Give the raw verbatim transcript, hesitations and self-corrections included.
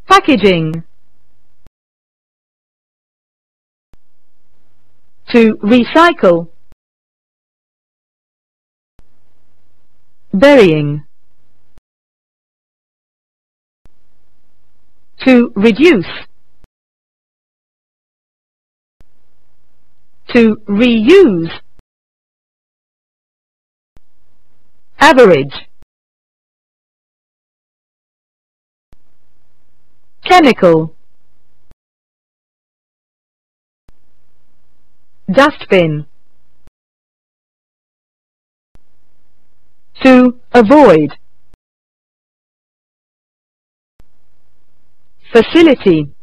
packaging, to recycle, burying, to reduce, to reuse, average, chemical, dustbin, to avoid, facility,